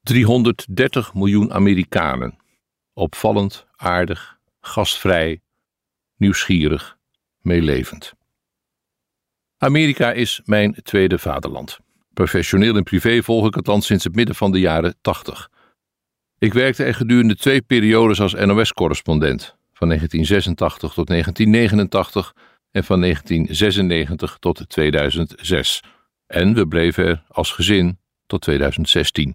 330 miljoen Amerikanen. Opvallend, aardig, gastvrij, nieuwsgierig, meelevend. Amerika is mijn tweede vaderland. Professioneel en privé volg ik het land sinds het midden van de jaren 80. Ik werkte er gedurende 2 periodes als NOS-correspondent, van 1986 tot 1989 en van 1996 tot 2006. En we bleven er als gezin tot 2016.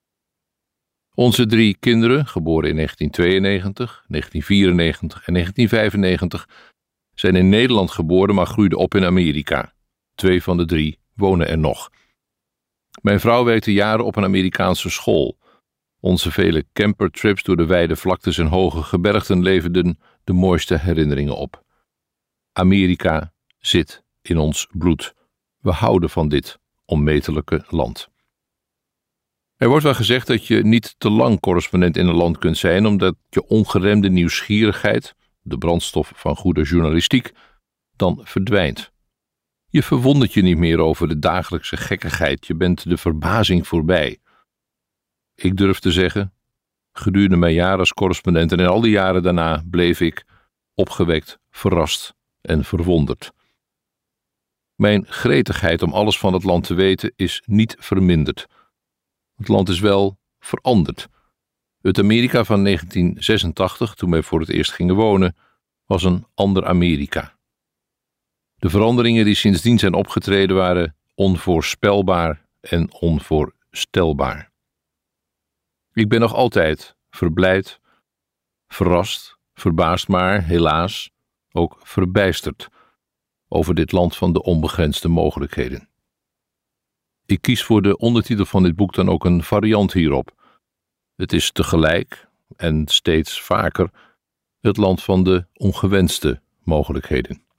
Onze 3 kinderen, geboren in 1992, 1994 en 1995, zijn in Nederland geboren, maar groeiden op in Amerika. 2 van de 3 wonen er nog. Mijn vrouw werkte jaren op een Amerikaanse school. Onze vele campertrips door de wijde vlaktes en hoge gebergten leverden de mooiste herinneringen op. Amerika zit in ons bloed. We houden van dit onmetelijke land. Er wordt wel gezegd dat je niet te lang correspondent in een land kunt zijn, omdat je ongeremde nieuwsgierigheid, de brandstof van goede journalistiek, dan verdwijnt. Je verwondert je niet meer over de dagelijkse gekkigheid, je bent de verbazing voorbij. Ik durf te zeggen, gedurende mijn jaren als correspondent en in al die jaren daarna bleef ik opgewekt, verrast en verwonderd. Mijn gretigheid om alles van het land te weten is niet verminderd. Het land is wel veranderd. Het Amerika van 1986, toen wij voor het eerst gingen wonen, was een ander Amerika. De veranderingen die sindsdien zijn opgetreden waren onvoorspelbaar en onvoorstelbaar. Ik ben nog altijd verblijd, verrast, verbaasd, maar helaas ook verbijsterd over dit land van de onbegrensde mogelijkheden. Ik kies voor de ondertitel van dit boek dan ook een variant hierop. Het is tegelijk en steeds vaker het land van de ongewenste mogelijkheden.